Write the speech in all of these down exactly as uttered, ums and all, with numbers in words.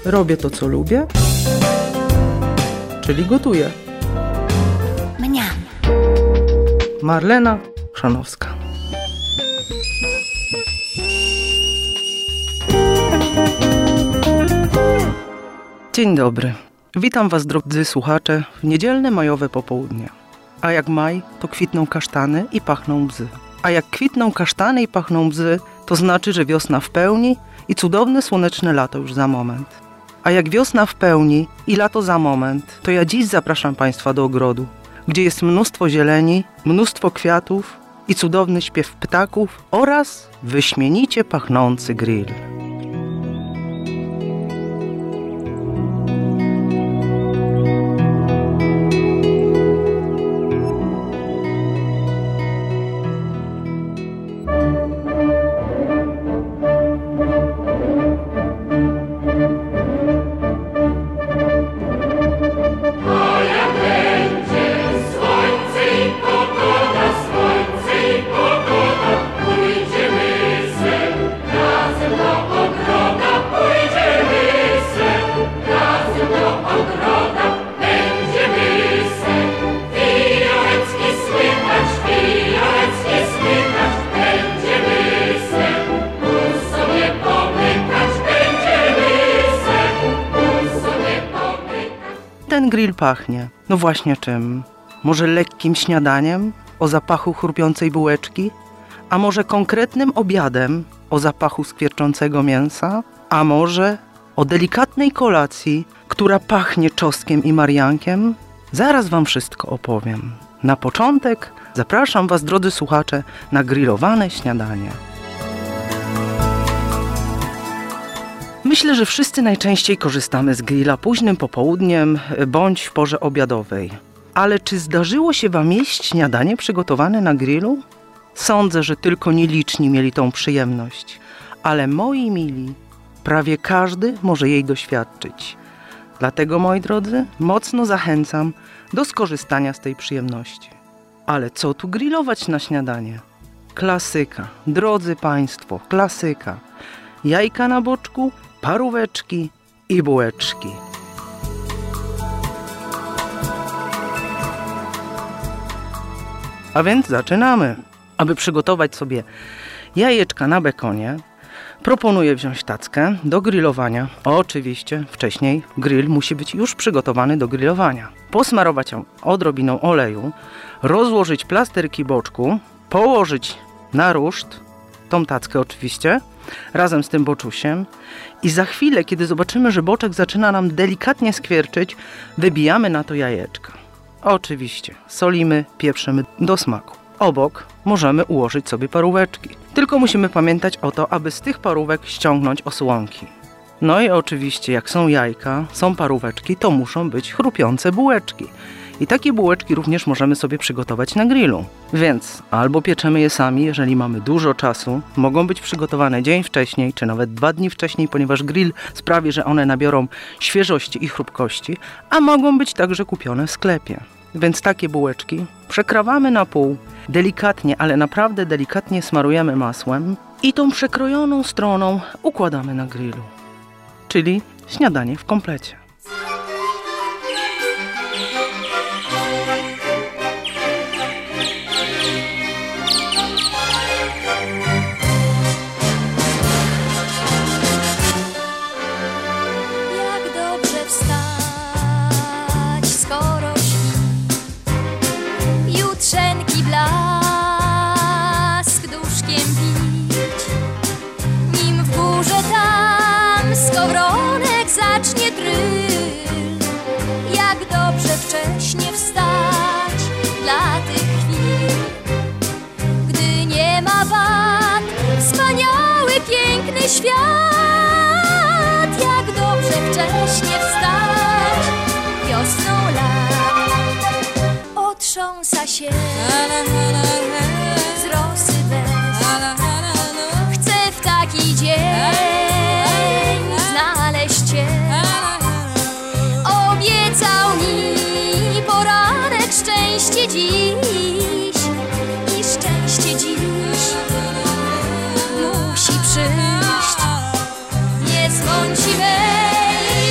robię to, co lubię, czyli gotuję. Mniam. Marlena Chrzanowska. Dzień dobry. Witam Was, drodzy słuchacze, w niedzielne majowe popołudnie. A jak maj, to kwitną kasztany i pachną bzy. A jak kwitną kasztany i pachną bzy, to znaczy, że wiosna w pełni i cudowne słoneczne lato już za moment. A jak wiosna w pełni i lato za moment, to ja dziś zapraszam Państwa do ogrodu, gdzie jest mnóstwo zieleni, mnóstwo kwiatów i cudowny śpiew ptaków oraz wyśmienicie pachnący grill. Ten grill pachnie. No właśnie czym? Może lekkim śniadaniem o zapachu chrupiącej bułeczki? A może konkretnym obiadem o zapachu skwierczącego mięsa? A może o delikatnej kolacji, która pachnie czosnkiem i mariankiem? Zaraz Wam wszystko opowiem. Na początek zapraszam Was, drodzy słuchacze, na grillowane śniadanie. Myślę, że wszyscy najczęściej korzystamy z grilla późnym popołudniem bądź w porze obiadowej. Ale czy zdarzyło się Wam jeść śniadanie przygotowane na grillu? Sądzę, że tylko nieliczni mieli tą przyjemność. Ale moi mili, prawie każdy może jej doświadczyć. Dlatego, moi drodzy, mocno zachęcam do skorzystania z tej przyjemności. Ale co tu grillować na śniadanie? Klasyka, drodzy Państwo, klasyka. Jajka na boczku, paróweczki i bułeczki. A więc zaczynamy. Aby przygotować sobie jajeczka na bekonie, proponuję wziąć tackę do grillowania. Oczywiście wcześniej grill musi być już przygotowany do grillowania. Posmarować ją odrobiną oleju, rozłożyć plasterki boczku, położyć na ruszt, tą tackę oczywiście, razem z tym boczusiem i za chwilę, kiedy zobaczymy, że boczek zaczyna nam delikatnie skwierczyć, wybijamy na to jajeczka. Oczywiście solimy, pieprzymy do smaku. Obok możemy ułożyć sobie paróweczki. Tylko musimy pamiętać o to, aby z tych parówek ściągnąć osłonki. No i oczywiście jak są jajka, są paróweczki, to muszą być chrupiące bułeczki. I takie bułeczki również możemy sobie przygotować na grillu. Więc albo pieczemy je sami, jeżeli mamy dużo czasu. Mogą być przygotowane dzień wcześniej, czy nawet dwa dni wcześniej, ponieważ grill sprawi, że one nabiorą świeżości i chrupkości, a mogą być także kupione w sklepie. Więc takie bułeczki przekrawamy na pół, delikatnie, ale naprawdę delikatnie smarujemy masłem i tą przekrojoną stroną układamy na grillu. Czyli śniadanie w komplecie. Blask duszkiem pić, nim w górze tam skowronek zacznie dryl. Jak dobrze wcześnie wstać dla tych chwil, gdy nie ma wad, wspaniały, piękny świat. Jak dobrze wcześnie wstać wiosną lat. Otrząsa się z rosy bez. Chcę w taki dzień znaleźć Cię. Obiecał mi poranek szczęście dziś. I szczęście dziś musi przyjść. Nie zmąci wej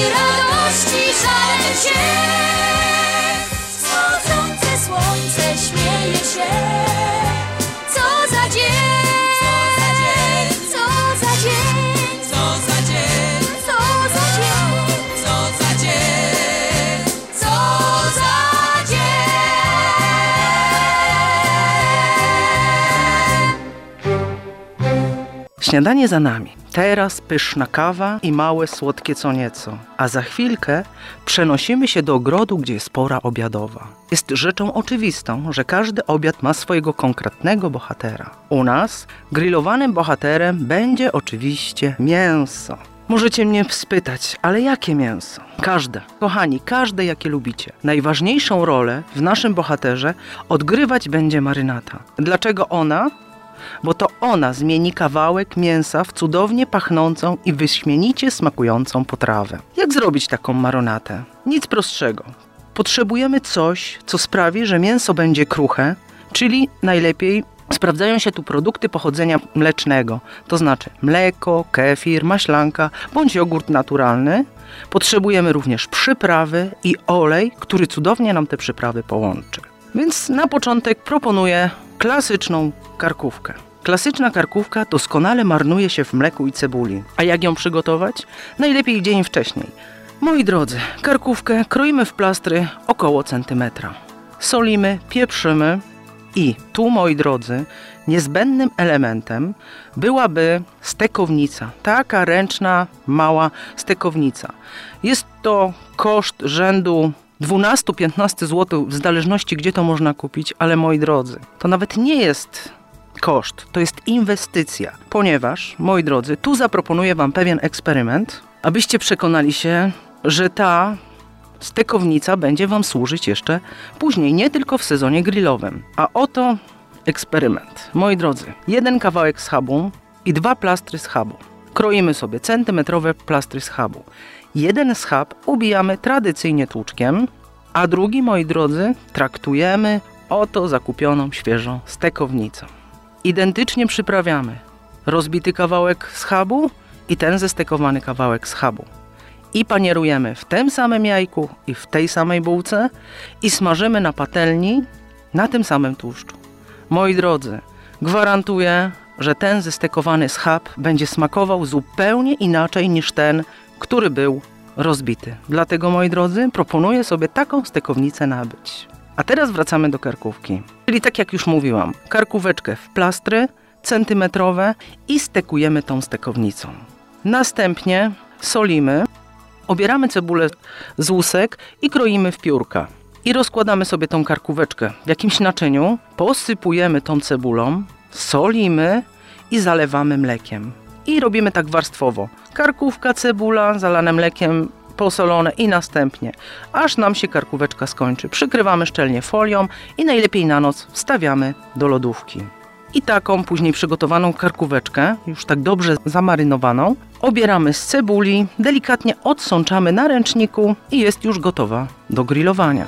Śniadanie za nami. Teraz pyszna kawa i małe słodkie co nieco. A za chwilkę przenosimy się do ogrodu, gdzie jest pora obiadowa. Jest rzeczą oczywistą, że każdy obiad ma swojego konkretnego bohatera. U nas grillowanym bohaterem będzie oczywiście mięso. Możecie mnie spytać, ale jakie mięso? Każde. Kochani, każde jakie lubicie. Najważniejszą rolę w naszym bohaterze odgrywać będzie marynata. Dlaczego ona? Bo to ona zmieni kawałek mięsa w cudownie pachnącą i wyśmienicie smakującą potrawę. Jak zrobić taką marynatę? Nic prostszego. Potrzebujemy coś, co sprawi, że mięso będzie kruche, czyli najlepiej sprawdzają się tu produkty pochodzenia mlecznego, to znaczy mleko, kefir, maślanka bądź jogurt naturalny. Potrzebujemy również przyprawy i olej, który cudownie nam te przyprawy połączy. Więc na początek proponuję klasyczną karkówkę. Klasyczna karkówka doskonale marnuje się w mleku i cebuli. A jak ją przygotować? Najlepiej dzień wcześniej. Moi drodzy, karkówkę kroimy w plastry około centymetra. Solimy, pieprzymy i tu, moi drodzy, niezbędnym elementem byłaby stekownica. Taka ręczna, mała stekownica. Jest to koszt rzędu dwanaście do piętnastu złotych, w zależności gdzie to można kupić, ale moi drodzy, to nawet nie jest koszt, to jest inwestycja, ponieważ, moi drodzy, tu zaproponuję wam pewien eksperyment, abyście przekonali się, że ta stekownica będzie wam służyć jeszcze później, nie tylko w sezonie grillowym. A oto eksperyment. Moi drodzy, jeden kawałek schabu i dwa plastry schabu. Kroimy sobie centymetrowe plastry schabu. Jeden schab ubijamy tradycyjnie tłuczkiem, a drugi, moi drodzy, traktujemy oto zakupioną świeżą stekownicą. Identycznie przyprawiamy rozbity kawałek schabu i ten zestekowany kawałek schabu. I panierujemy w tym samym jajku i w tej samej bułce i smażymy na patelni na tym samym tłuszczu. Moi drodzy, gwarantuję, że ten zestekowany schab będzie smakował zupełnie inaczej niż ten, który był rozbity. Dlatego, moi drodzy, proponuję sobie taką stekownicę nabyć. A teraz wracamy do karkówki. Czyli tak jak już mówiłam, karkóweczkę w plastry centymetrowe i stekujemy tą stekownicą. Następnie solimy, obieramy cebulę z łusek i kroimy w piórka. I rozkładamy sobie tą karkóweczkę w jakimś naczyniu, posypujemy tą cebulą, solimy i zalewamy mlekiem. I robimy tak warstwowo. Karkówka, cebula, zalane mlekiem, posolone i następnie, aż nam się karkóweczka skończy. Przykrywamy szczelnie folią i najlepiej na noc wstawiamy do lodówki. I taką później przygotowaną karkóweczkę, już tak dobrze zamarynowaną, obieramy z cebuli, delikatnie odsączamy na ręczniku i jest już gotowa do grillowania.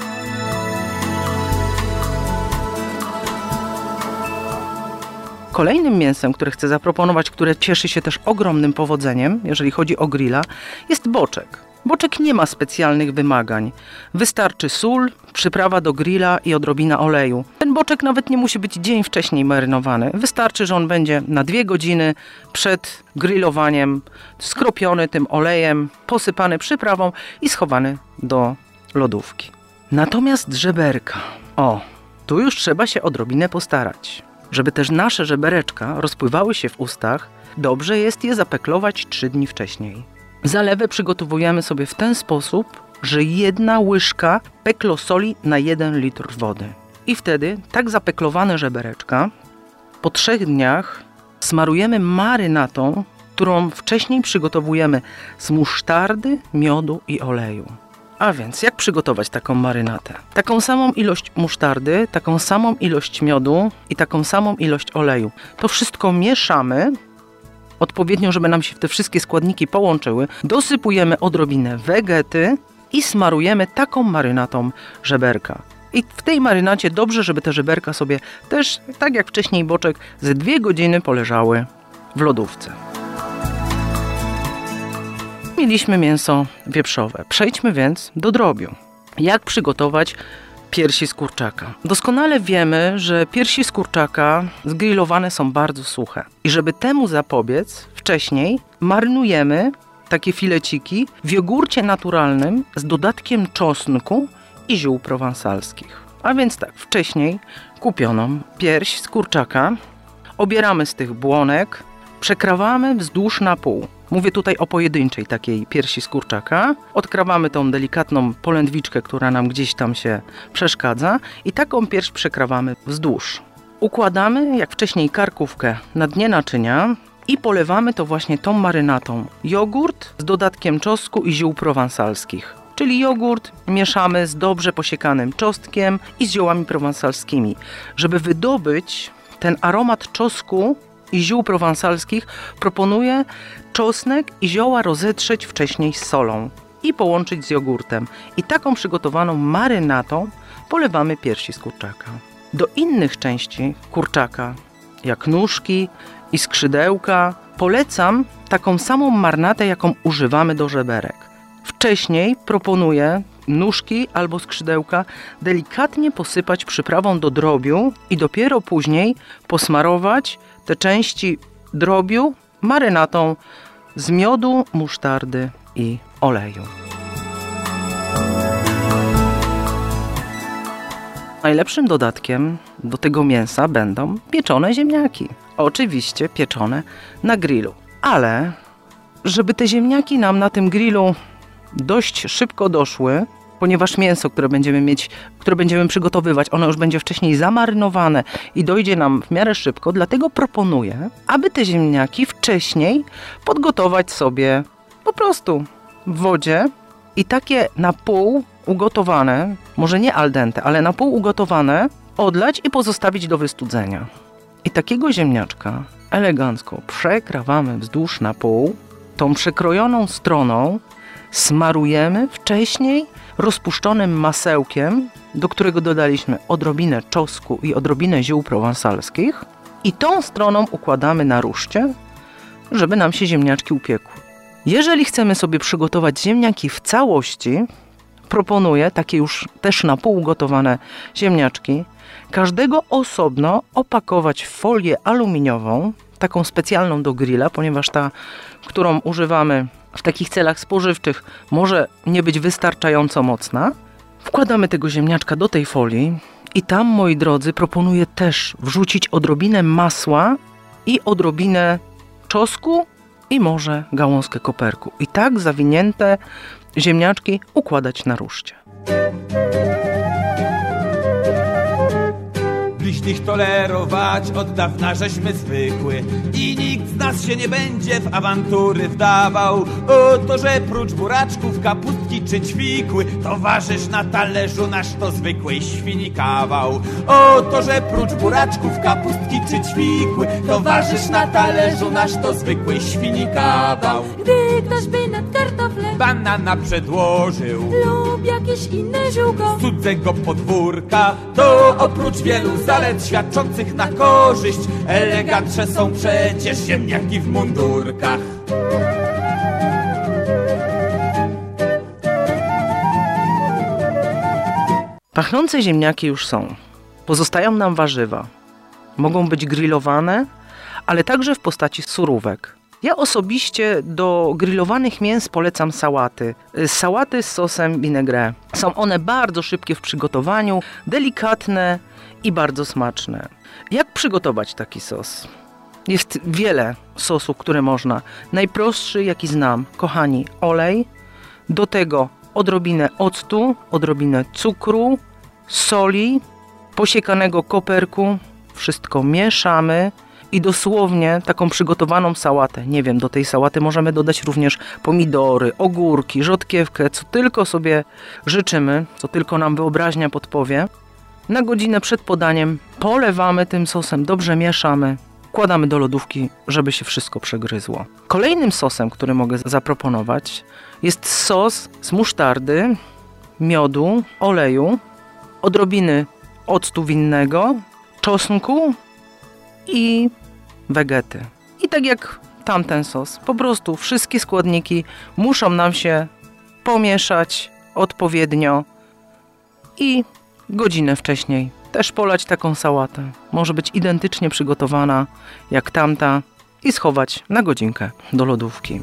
Kolejnym mięsem, które chcę zaproponować, które cieszy się też ogromnym powodzeniem, jeżeli chodzi o grilla, jest boczek. Boczek nie ma specjalnych wymagań. Wystarczy sól, przyprawa do grilla i odrobina oleju. Ten boczek nawet nie musi być dzień wcześniej marynowany. Wystarczy, że on będzie na dwie godziny przed grillowaniem skropiony tym olejem, posypany przyprawą i schowany do lodówki. Natomiast żeberka. O, tu już trzeba się odrobinę postarać. Żeby też nasze żebereczka rozpływały się w ustach, dobrze jest je zapeklować trzy dni wcześniej. Zalewę przygotowujemy sobie w ten sposób, że jedna łyżka peklosoli na jeden litr wody. I wtedy tak zapeklowane żebereczka po trzech dniach smarujemy marynatą, którą wcześniej przygotowujemy z musztardy, miodu i oleju. A więc jak przygotować taką marynatę? Taką samą ilość musztardy, taką samą ilość miodu i taką samą ilość oleju. To wszystko mieszamy odpowiednio, żeby nam się te wszystkie składniki połączyły. Dosypujemy odrobinę wegety i smarujemy taką marynatą żeberka. I w tej marynacie dobrze, żeby te żeberka sobie też, tak jak wcześniej boczek, ze dwie godziny poleżały w lodówce. Mieliśmy mięso wieprzowe. Przejdźmy więc do drobiu. Jak przygotować piersi z kurczaka? Doskonale wiemy, że piersi z kurczaka zgrillowane są bardzo suche. I żeby temu zapobiec, wcześniej marynujemy takie fileciki w jogurcie naturalnym z dodatkiem czosnku i ziół prowansalskich. A więc tak, wcześniej kupioną pierś z kurczaka obieramy z tych błonek, przekrawamy wzdłuż na pół. Mówię tutaj o pojedynczej takiej piersi z kurczaka. Odkrawamy tą delikatną polędwiczkę, która nam gdzieś tam się przeszkadza i taką pierś przekrawamy wzdłuż. Układamy, jak wcześniej, karkówkę na dnie naczynia i polewamy to właśnie tą marynatą. Jogurt z dodatkiem czosnku i ziół prowansalskich. Czyli jogurt mieszamy z dobrze posiekanym czosnkiem i z ziołami prowansalskimi, żeby wydobyć ten aromat czosnku i ziół prowansalskich. Proponuję czosnek i zioła rozetrzeć wcześniej z solą i połączyć z jogurtem. I taką przygotowaną marynatą polewamy piersi z kurczaka. Do innych części kurczaka, jak nóżki i skrzydełka, polecam taką samą marynatę, jaką używamy do żeberek. Wcześniej proponuję nóżki albo skrzydełka delikatnie posypać przyprawą do drobiu i dopiero później posmarować te części drobiu marynatą z miodu, musztardy i oleju. Najlepszym dodatkiem do tego mięsa będą pieczone ziemniaki. Oczywiście pieczone na grillu. Ale żeby te ziemniaki nam na tym grillu dość szybko doszły, ponieważ mięso, które będziemy mieć, które będziemy przygotowywać, ono już będzie wcześniej zamarynowane i dojdzie nam w miarę szybko, dlatego proponuję, aby te ziemniaki wcześniej podgotować sobie po prostu w wodzie i takie na pół ugotowane, może nie al dente, ale na pół ugotowane, odlać i pozostawić do wystudzenia. I takiego ziemniaczka elegancko przekrawamy wzdłuż na pół, tą przekrojoną stroną smarujemy wcześniej rozpuszczonym masełkiem, do którego dodaliśmy odrobinę czosnku i odrobinę ziół prowansalskich i tą stroną układamy na ruszcie, żeby nam się ziemniaczki upiekły. Jeżeli chcemy sobie przygotować ziemniaki w całości, proponuję takie już też na pół gotowane ziemniaczki, każdego osobno opakować w folię aluminiową, taką specjalną do grilla, ponieważ ta, którą używamy w takich celach spożywczych, może nie być wystarczająco mocna. Wkładamy tego ziemniaczka do tej folii i tam, moi drodzy, proponuję też wrzucić odrobinę masła i odrobinę czosnku i może gałązkę koperku. I tak zawinięte ziemniaczki układać na ruszcie. Bliźnich tolerować od dawna żeśmy zwykły i nikt z nas się nie będzie w awantury wdawał. O to, że prócz buraczków, kapustki czy ćwikły towarzysz na talerzu nasz to zwykłej świni kawał. O to, że prócz buraczków, kapustki czy ćwikły towarzysz na talerzu nasz to zwykłej świni kawał. Gdy ktoś by nad kartofle Banana przedłożył lub jakieś inne ziółko z cudzego podwórka, to oprócz wielu zalet świadczących na korzyść elegantsze są przecież ziemniaki w mundurkach. Pachnące ziemniaki już są. Pozostają nam warzywa. Mogą być grillowane, ale także w postaci surówek. Ja osobiście do grillowanych mięs polecam sałaty. Sałaty z sosem vinaigrette. Są one bardzo szybkie w przygotowaniu, delikatne i bardzo smaczne. Jak przygotować taki sos? Jest wiele sosów, które można. Najprostszy, jaki znam, kochani, olej. Do tego odrobinę octu, odrobinę cukru, soli, posiekanego koperku. Wszystko mieszamy. I dosłownie taką przygotowaną sałatę, nie wiem, do tej sałaty możemy dodać również pomidory, ogórki, rzodkiewkę, co tylko sobie życzymy, co tylko nam wyobraźnia podpowie. Na godzinę przed podaniem polewamy tym sosem, dobrze mieszamy, wkładamy do lodówki, żeby się wszystko przegryzło. Kolejnym sosem, który mogę zaproponować, jest sos z musztardy, miodu, oleju, odrobiny octu winnego, czosnku i wegety. I tak jak tamten sos, po prostu wszystkie składniki muszą nam się pomieszać odpowiednio i godzinę wcześniej też polać taką sałatę. Może być identycznie przygotowana jak tamta i schować na godzinkę do lodówki.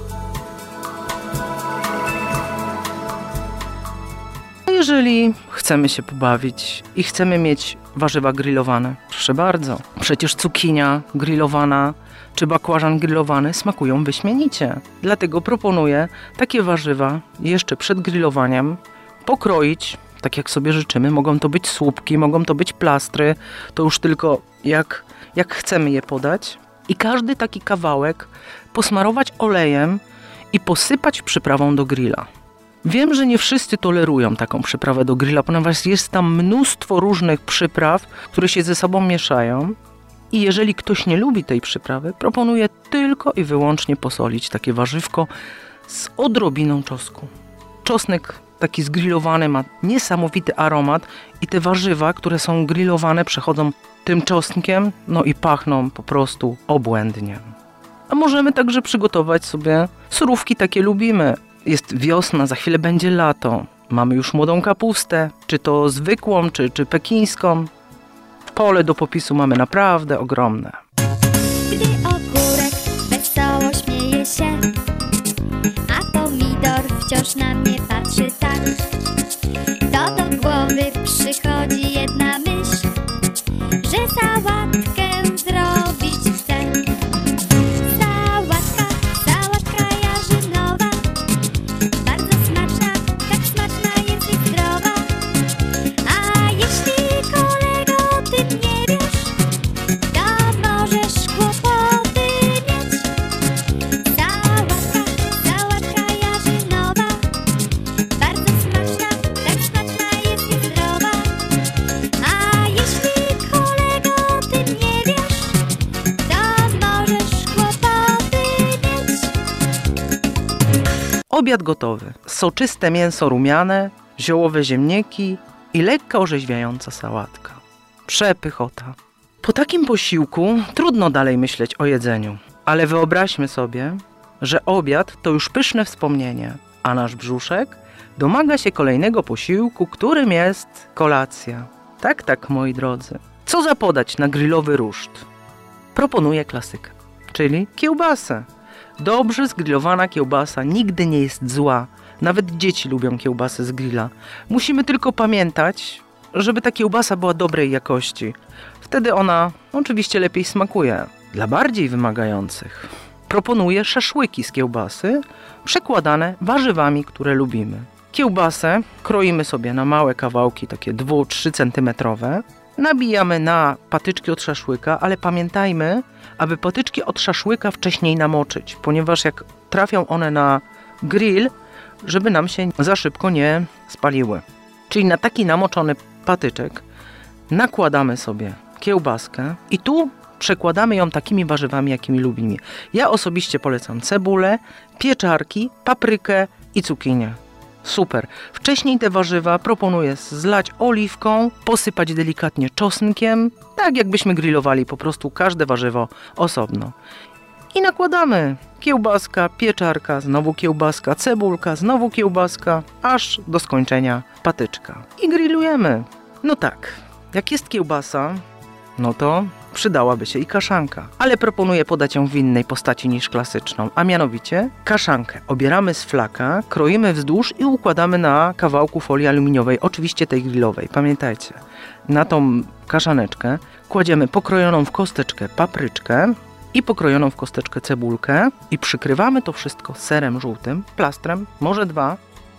Jeżeli chcemy się pobawić i chcemy mieć warzywa grillowane, proszę bardzo. Przecież cukinia grillowana, czy bakłażan grillowany smakują wyśmienicie. Dlatego proponuję takie warzywa jeszcze przed grillowaniem pokroić, tak jak sobie życzymy. Mogą to być słupki, mogą to być plastry, to już tylko jak, jak chcemy je podać. I każdy taki kawałek posmarować olejem i posypać przyprawą do grilla. Wiem, że nie wszyscy tolerują taką przyprawę do grilla, ponieważ jest tam mnóstwo różnych przypraw, które się ze sobą mieszają. I jeżeli ktoś nie lubi tej przyprawy, proponuję tylko i wyłącznie posolić takie warzywko z odrobiną czosnku. Czosnek taki zgrillowany ma niesamowity aromat i te warzywa, które są grillowane, przechodzą tym czosnkiem, no i pachną po prostu obłędnie. A możemy także przygotować sobie surówki, takie lubimy. Jest wiosna, za chwilę będzie lato. Mamy już młodą kapustę, czy to zwykłą, czy, czy pekińską. Pole do popisu mamy naprawdę ogromne. Gdy ogórek wesoło śmieje się, a pomidor wciąż na mnie patrzy tak, to do głowy przychodzi jedna myśl, że sałatkę zrobić chcę. Sałatka, sałatka jarzynowa, bardzo smaczna, tak smaczna jest i zdrowa. A jeśli kolego o tym nie wiesz, to możesz kłopoty mieć. Sałatka, sałatka jarzynowa, bardzo smaczna, tak smaczna jest i zdrowa. A jeśli kolego o tym nie wiesz, to możesz kłopoty mieć. Obiad gotowy. Soczyste mięso rumiane, ziołowe ziemniaki i lekka orzeźwiająca sałatka. Przepychota. Po takim posiłku trudno dalej myśleć o jedzeniu. Ale wyobraźmy sobie, że obiad to już pyszne wspomnienie, a nasz brzuszek domaga się kolejnego posiłku, którym jest kolacja. Tak, tak, moi drodzy. Co zapodać na grillowy ruszt? Proponuję klasykę, czyli kiełbasę. Dobrze zgrillowana kiełbasa nigdy nie jest zła. Nawet dzieci lubią kiełbasę z grilla. Musimy tylko pamiętać, żeby ta kiełbasa była dobrej jakości. Wtedy ona oczywiście lepiej smakuje. Dla bardziej wymagających proponuję szaszłyki z kiełbasy przekładane warzywami, które lubimy. Kiełbasę kroimy sobie na małe kawałki, takie dwa do trzech centymetrowe. Nabijamy na patyczki od szaszłyka, ale pamiętajmy, aby patyczki od szaszłyka wcześniej namoczyć, ponieważ jak trafią one na grill, żeby nam się za szybko nie spaliły. Czyli na taki namoczony patyczek nakładamy sobie kiełbaskę i tu przekładamy ją takimi warzywami, jakimi lubimy. Ja osobiście polecam cebulę, pieczarki, paprykę i cukinię. Super. Wcześniej te warzywa proponuję zlać oliwką, posypać delikatnie czosnkiem, tak jakbyśmy grillowali po prostu każde warzywo osobno. I nakładamy kiełbaska, pieczarka, znowu kiełbaska, cebulka, znowu kiełbaska, aż do skończenia patyczka. I grillujemy. No tak, jak jest kiełbasa, no to przydałaby się i kaszanka. Ale proponuję podać ją w innej postaci niż klasyczną, a mianowicie kaszankę obieramy z flaka, kroimy wzdłuż i układamy na kawałku folii aluminiowej, oczywiście tej grillowej. Pamiętajcie, na tą kaszaneczkę kładziemy pokrojoną w kosteczkę papryczkę i pokrojoną w kosteczkę cebulkę i przykrywamy to wszystko serem żółtym, plastrem, może dwa,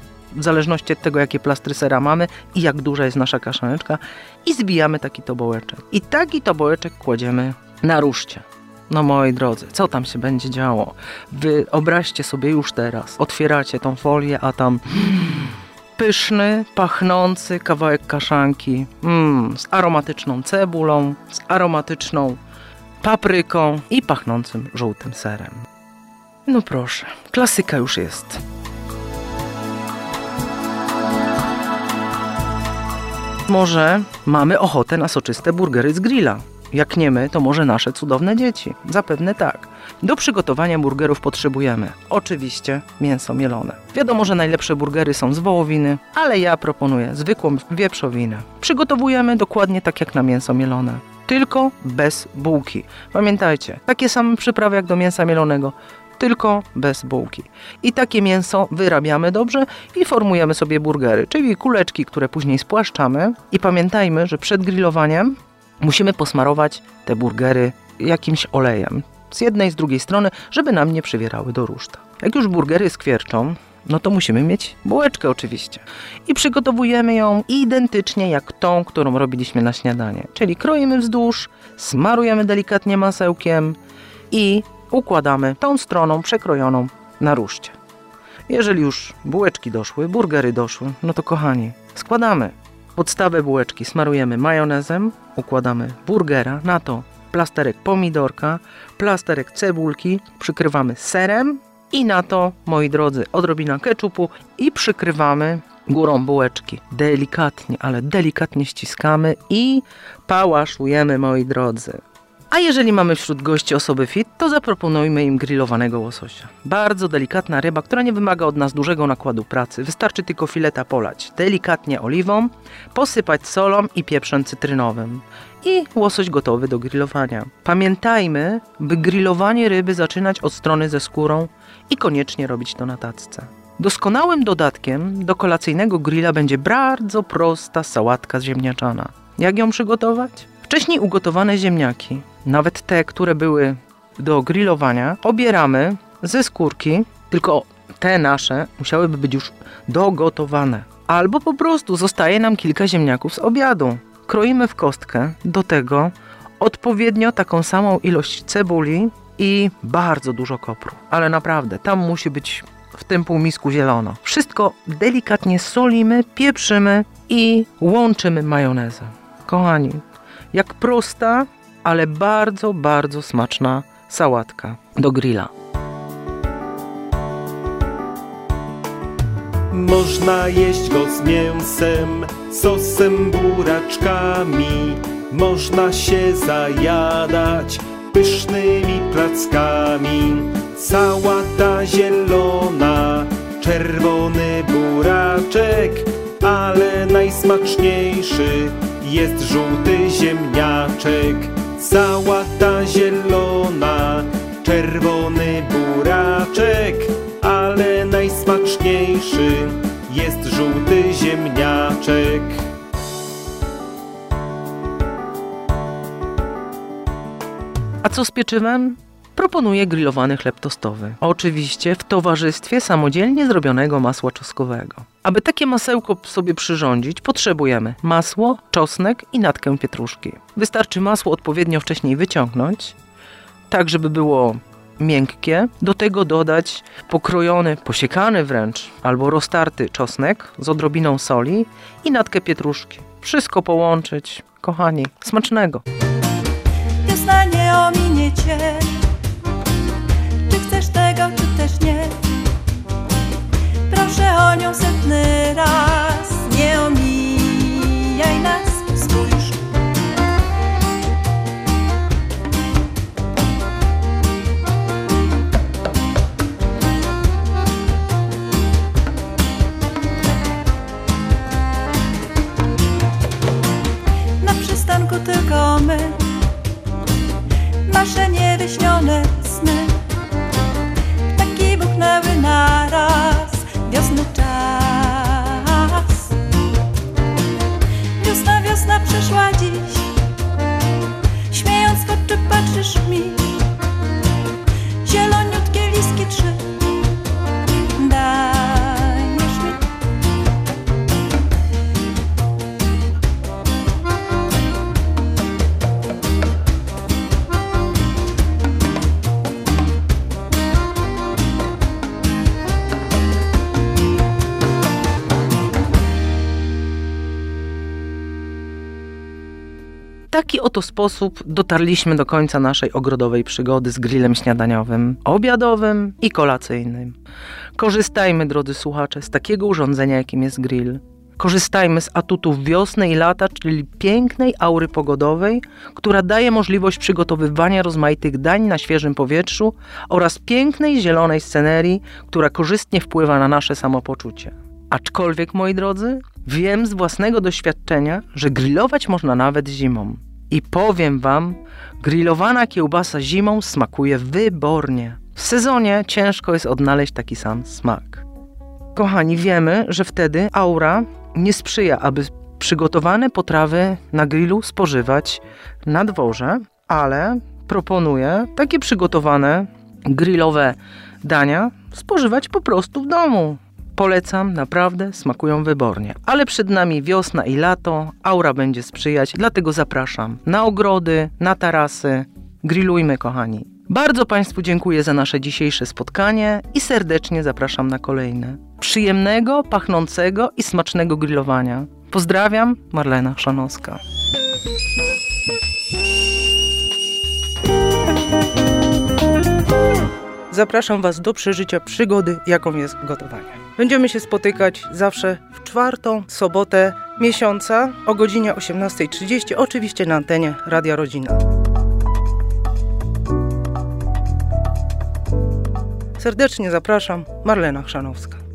w zależności od tego, jakie plastry sera mamy i jak duża jest nasza kaszaneczka, i zbijamy taki tobołeczek. I taki tobołeczek kładziemy na ruszcie. No moi drodzy, co tam się będzie działo? Wyobraźcie sobie już teraz, otwieracie tą folię, a tam pyszny, pachnący kawałek kaszanki mm, z aromatyczną cebulą, z aromatyczną papryką i pachnącym żółtym serem. No proszę, klasyka już jest. Może mamy ochotę na soczyste burgery z grilla. Jak nie my, to może nasze cudowne dzieci. Zapewne tak. Do przygotowania burgerów potrzebujemy oczywiście mięso mielone. Wiadomo, że najlepsze burgery są z wołowiny, ale ja proponuję zwykłą wieprzowinę. Przygotowujemy dokładnie tak jak na mięso mielone, tylko bez bułki. Pamiętajcie, takie same przyprawy jak do mięsa mielonego, tylko bez bułki. I takie mięso wyrabiamy dobrze i formujemy sobie burgery, czyli kuleczki, które później spłaszczamy. I pamiętajmy, że przed grillowaniem musimy posmarować te burgery jakimś olejem. z jednej i z drugiej strony, żeby nam nie przywierały do ruszta. Jak już burgery skwierczą, no to musimy mieć bułeczkę oczywiście. I przygotowujemy ją identycznie jak tą, którą robiliśmy na śniadanie. Czyli kroimy wzdłuż, smarujemy delikatnie masełkiem i układamy tą stroną przekrojoną na ruszcie. Jeżeli już bułeczki doszły, burgery doszły, no to kochani, składamy podstawę bułeczki, smarujemy majonezem, układamy burgera, na to plasterek pomidorka, plasterek cebulki, przykrywamy serem i na to, moi drodzy, odrobina keczupu i przykrywamy górą bułeczki. Delikatnie, ale delikatnie ściskamy i pałaszujemy, moi drodzy. A jeżeli mamy wśród gości osoby fit, to zaproponujmy im grillowanego łososia. Bardzo delikatna ryba, która nie wymaga od nas dużego nakładu pracy. Wystarczy tylko fileta polać delikatnie oliwą, posypać solą i pieprzem cytrynowym. I łosoś gotowy do grillowania. Pamiętajmy, by grillowanie ryby zaczynać od strony ze skórą i koniecznie robić to na tacce. Doskonałym dodatkiem do kolacyjnego grilla będzie bardzo prosta sałatka ziemniaczana. Jak ją przygotować? Wcześniej ugotowane ziemniaki, nawet te, które były do grillowania, obieramy ze skórki, tylko te nasze musiałyby być już dogotowane. Albo po prostu zostaje nam kilka ziemniaków z obiadu. Kroimy w kostkę, do tego odpowiednio taką samą ilość cebuli i bardzo dużo kopru. Ale naprawdę, tam musi być w tym półmisku zielono. Wszystko delikatnie solimy, pieprzymy i łączymy majonezem. Kochani, jak prosta, ale bardzo, bardzo smaczna sałatka do grilla. Można jeść go z mięsem, sosem, buraczkami. Można się zajadać pysznymi plackami. Sałata zielona, czerwony buraczek, ale najsmaczniejszy jest żółty ziemniaczek. Sałata zielona, czerwony buraczek, ale najsmaczniejszy jest żółty ziemniaczek. A co z pieczywem? Proponuję grillowany chleb tostowy. Oczywiście w towarzystwie samodzielnie zrobionego masła czosnkowego. Aby takie masełko sobie przyrządzić, potrzebujemy masło, czosnek i natkę pietruszki. Wystarczy masło odpowiednio wcześniej wyciągnąć, tak żeby było miękkie. Do tego dodać pokrojony, posiekany wręcz, albo roztarty czosnek z odrobiną soli i natkę pietruszki. Wszystko połączyć. Kochani, smacznego! Wiosna nie ominie cię. Czy chcesz tego, czy też nie? Proszę o nią setny raz. Nie omijaj nas, spójrz. Na przystanku tylko my, nasze niewyśnione sny. Ptaki buchnęły naraz, wiosny czas. Wiosna, wiosna przyszła dziś. Śmiejąc w oczy patrzysz mi. Zieloniutkie listki trzy dajesz mi. W taki oto sposób dotarliśmy do końca naszej ogrodowej przygody z grillem śniadaniowym, obiadowym i kolacyjnym. Korzystajmy, drodzy słuchacze, z takiego urządzenia, jakim jest grill. Korzystajmy z atutów wiosny i lata, czyli pięknej aury pogodowej, która daje możliwość przygotowywania rozmaitych dań na świeżym powietrzu oraz pięknej zielonej scenerii, która korzystnie wpływa na nasze samopoczucie. Aczkolwiek, moi drodzy, wiem z własnego doświadczenia, że grillować można nawet zimą. I powiem wam, grillowana kiełbasa zimą smakuje wybornie. W sezonie ciężko jest odnaleźć taki sam smak. Kochani, wiemy, że wtedy aura nie sprzyja, aby przygotowane potrawy na grillu spożywać na dworze, ale proponuję takie przygotowane grillowe dania spożywać po prostu w domu. Polecam, naprawdę smakują wybornie. Ale przed nami wiosna i lato, aura będzie sprzyjać, dlatego zapraszam na ogrody, na tarasy. Grillujmy, kochani. Bardzo Państwu dziękuję za nasze dzisiejsze spotkanie i serdecznie zapraszam na kolejne. Przyjemnego, pachnącego i smacznego grillowania. Pozdrawiam, Marlena Chrzanowska. Zapraszam Was do przeżycia przygody, jaką jest gotowanie. Będziemy się spotykać zawsze w czwartą sobotę miesiąca o godzinie osiemnasta trzydzieści, oczywiście na antenie Radia Rodzina. Serdecznie zapraszam, Marlena Chrzanowska.